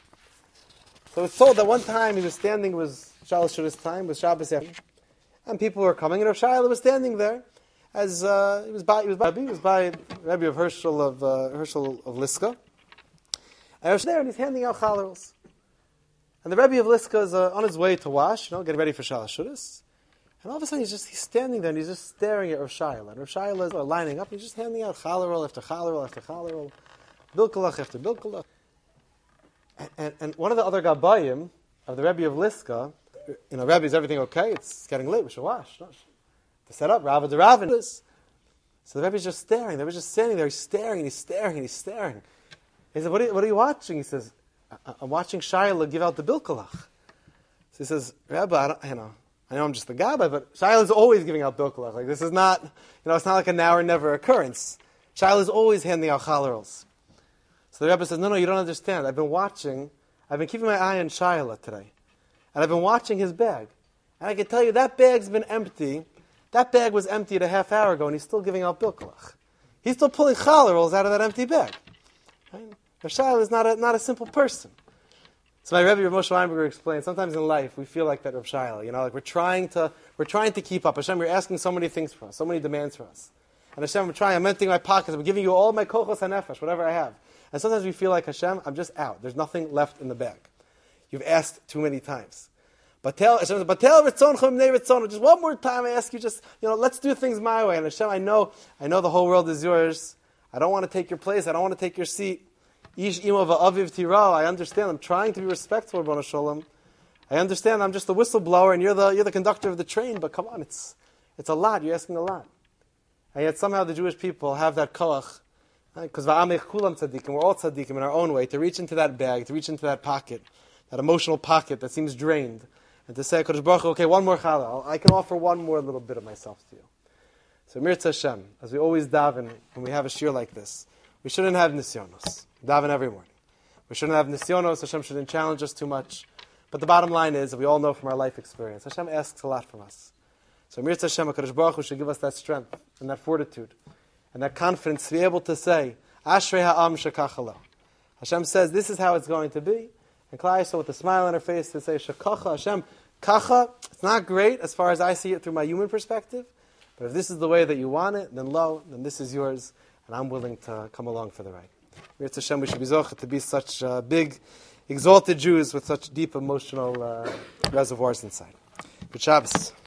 So it's told that one time he was standing, it was Shalosh Shudas time, with Shabbos afternoon, and people were coming, and Rav Shayla was standing there, as he was by Rebbe of Herschel of Liska. And Rav Shayla there, and he's handing out challah rolls. And the Rebbe of Liska is on his way to wash, getting ready for Shalosh Shudas. And all of a sudden, he's standing there, and he's just staring at Rav Shayla. And Rav Shayla is lining up, and he's just handing out challah roll after challah roll after challah roll, bilkulach after bilkulach. And one of the other gabbayim of the Rebbe of Liska Rebbe, is everything okay? It's getting late. We should wash. No, to set up, Rava de Ravin. So the Rebbe's just staring. The Rebbe's just standing there. He's staring and he's staring and he's staring. He said, what are you watching? He says, I'm watching Shaila give out the Bilkalach. So he says, Rebbe, I know I'm just the Gabbai, but Shaila's always giving out Bilkalach. Like, this is not, it's not like a now or never occurrence. Shaila's always handing out Chalarals. So the Rebbe says, no, you don't understand. I've been keeping my eye on Shaila today. And I've been watching his bag. And I can tell you, that bag's been empty. That bag was emptied a half hour ago, and he's still giving out Bilkalach. He's still pulling Chalarals out of that empty bag. Right? Shaila is not a simple person. So my Rebbe Rav Moshe Weinberger explained, sometimes in life we feel like that Rav Shaila. Like we're trying to keep up. Hashem, you're asking so many things for us, so many demands for us. And Hashem, I'm emptying my pockets, I'm giving you all my kochos hanefesh, whatever I have. And sometimes we feel like, Hashem, I'm just out. There's nothing left in the bag. You've asked too many times. Hashem says, just one more time I ask you, let's do things my way. And Hashem, I know the whole world is yours. I don't want to take your place. I don't want to take your seat. Ish imo va'aviv tira. I understand. I'm trying to be respectful, Rabbanu Shalom. I understand. I'm just the whistleblower, and you're the conductor of the train. But come on, it's a lot. You're asking a lot. And yet somehow the Jewish people have that koach, because va'amech kulam tzaddikim. We're all tzaddikim in our own way, to reach into that bag, to reach into that pocket, that emotional pocket that seems drained, and to say, Kodesh Baruch Hu, okay, one more challah. I can offer one more little bit of myself to you. So Mirza Hashem, as we always daven when we have a shir like this, we shouldn't have nisyonos. Daven every morning. We shouldn't have nisyonos. Hashem shouldn't challenge us too much. But the bottom line is, we all know from our life experience, Hashem asks a lot from us. So Mirza Hashem, HaKadosh Baruch Hu should give us that strength and that fortitude and that confidence to be able to say, Ashrei ha'am shekachalo. Hashem says, this is how it's going to be. And Klal Yisrael with a smile on her face to say, Shekacha, Hashem, kacha, it's not great as far as I see it through my human perspective, but if this is the way that you want it, then then this is yours, and I'm willing to come along for the ride. Mirza Hashem, we should be zocheh to be such big, exalted Jews with such deep emotional reservoirs inside. Good Shabbos.